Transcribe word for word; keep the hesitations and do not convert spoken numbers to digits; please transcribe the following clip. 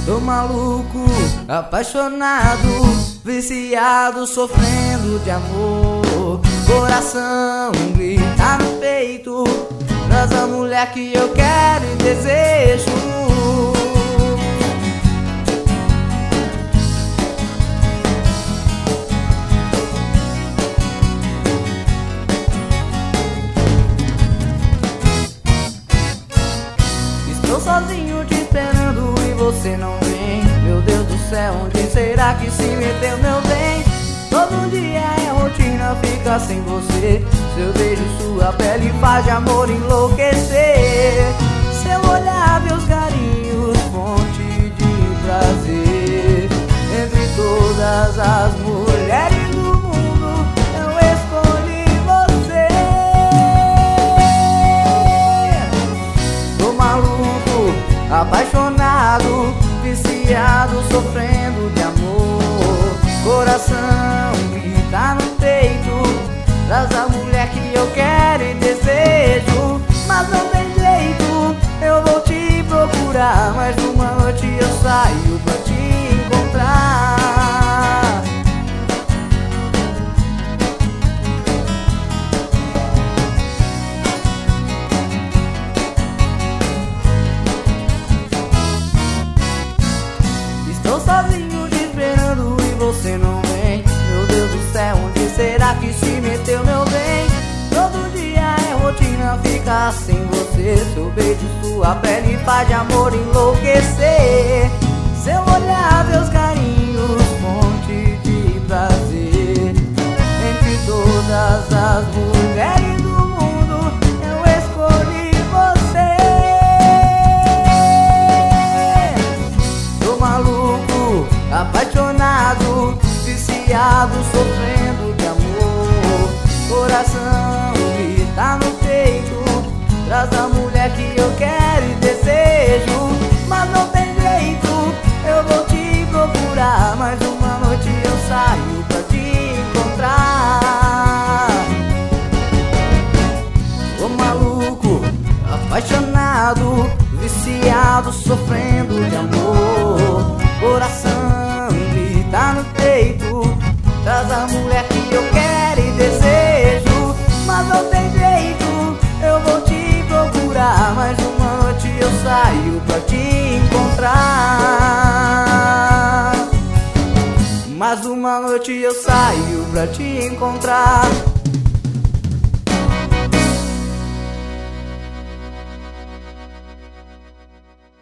Tô maluco, apaixonado, viciado, sofrendo de amor. Coração grita no peito, traz a mulher que eu quero e desejo. Estou sozinho te esperando e você não vem. Meu Deus do céu, onde será que se meteu meu bem? Todo dia é rotina, fica sem você. Seu beijo, sua pele faz de amor enlouquecer. Seu olhar, meus carinhos, fonte de prazer. Entre todas as mulheres do mundo, eu escolhi você. Tô maluco, apaixonado, viciado, sofrendo de amor. Coração grita no peito, traz a mulher que eu quero e desejo. Mas não tem jeito, eu vou te procurar. Mais uma noite eu saio pra te encontrar. Estou sozinho te esperando e você não vem. Meu Deus do céu, onde será que se meteu meu bem? Todo dia é rotina, ficar sem você. Seu beijo, sua pele faz de amor enlouquecer. Seu olhar, meus carinhos, fonte de prazer. Entre todas as mulheres do mundo, eu escolhi você. Tô maluco, apaixonado, viciado, sofrendo de amor. Coração grita no peito, traz a mulher que eu quero e desejo. Mas não tem jeito, eu vou te procurar. Mais uma noite eu saio pra te encontrar. Tô maluco, apaixonado, viciado, sofrendo de amor. Coração grita no peito, traz a mulher que eu quero e desejo. Mas não tem jeito, eu vou te procurar. Mais uma noite eu saio pra te encontrar. Mais uma noite eu saio pra te encontrar.